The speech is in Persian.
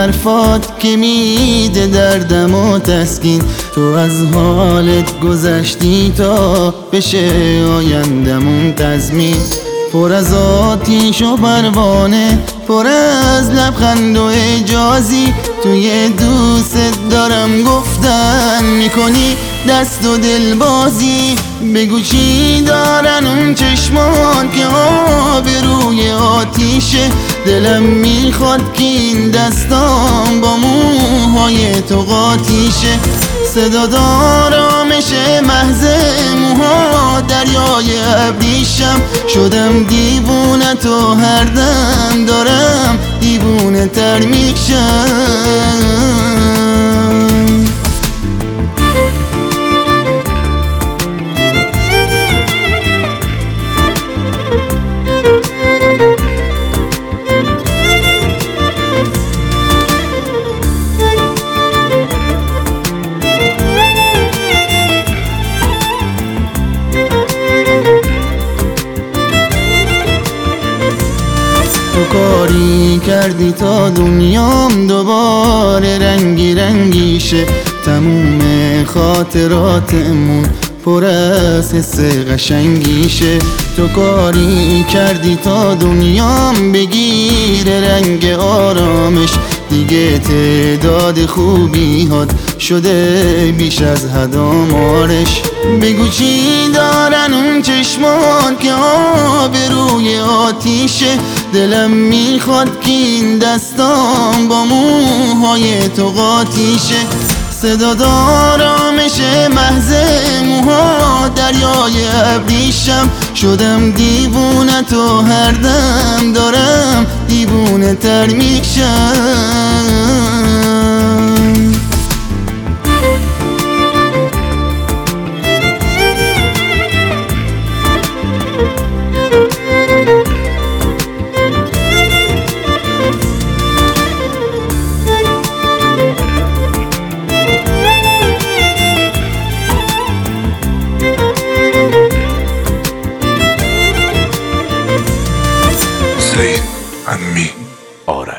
حرفات که میده دردم و تسکین. تو از حالت گذشتی تا بشه آیندمون تضمین. پر از آتیش و پروانه، پر از لبخند و اجازی، توی دوست دارم گفتن میکنی دست و دل بازی. بگو چی دارن اون چشمان که آب روی آتیشه، دلم میخواد که این دستام با موهای تو قاطیشه. صدا آرامش محض موها دریای ابریشم، شدم دیوونه تو هر دم دارم دیوونه تر میشم. تو کاری کردی تا دنیام دوباره رنگی رنگیشه، تموم خاطراتمون پر از حس قشنگیشه. تو کاری کردی تا دنیام بگیره رنگ آرامش، دیگه تعداد خوبی‌هات شده بیش از حد آمارش. بگو چی دارن اون چشمان که آب روی آتیشه، دلم میخواد که این دستام با موهای تو قاطیشه. صدا آرامش محض موها دریای ابریشم، شدم دیوونه تو هر دم دارم دیوونه تر میشم. Zaid and me. آرش